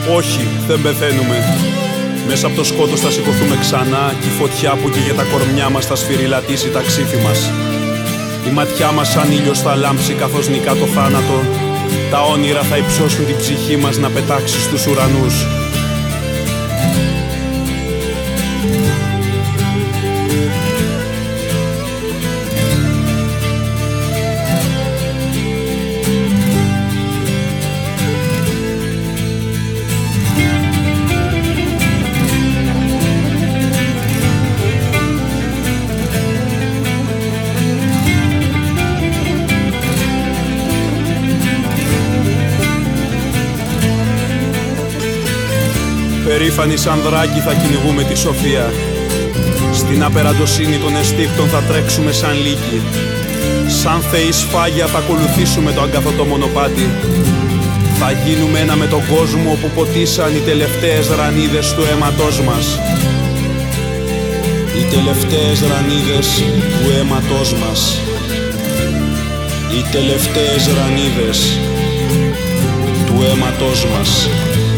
Όχι, δεν πεθαίνουμε. Μέσα από το σκότος θα σηκωθούμε ξανά κι η φωτιά που καίγε τα κορμιά μας θα σφυριλατήσει τα ξύφη μας. Η ματιά μας σαν ήλιος θα λάμψει καθώς νικά το θάνατο. Τα όνειρα θα υψώσουν την ψυχή μας να πετάξει στους ουρανούς. Περήφανοι σαν δράκοι θα κυνηγούμε τη σοφία. Στην απεραντοσύνη των εστίκτων θα τρέξουμε σαν λύκοι. Σαν θεοί σφάγια θα ακολουθήσουμε το αγκαθωτό μονοπάτι. Θα γίνουμε ένα με τον κόσμο όπου ποτίσαν οι τελευταίες ρανίδες του αίματός μας. Οι τελευταίες ρανίδες του αίματός μας. Οι τελευταίες ρανίδες του αίματός μας.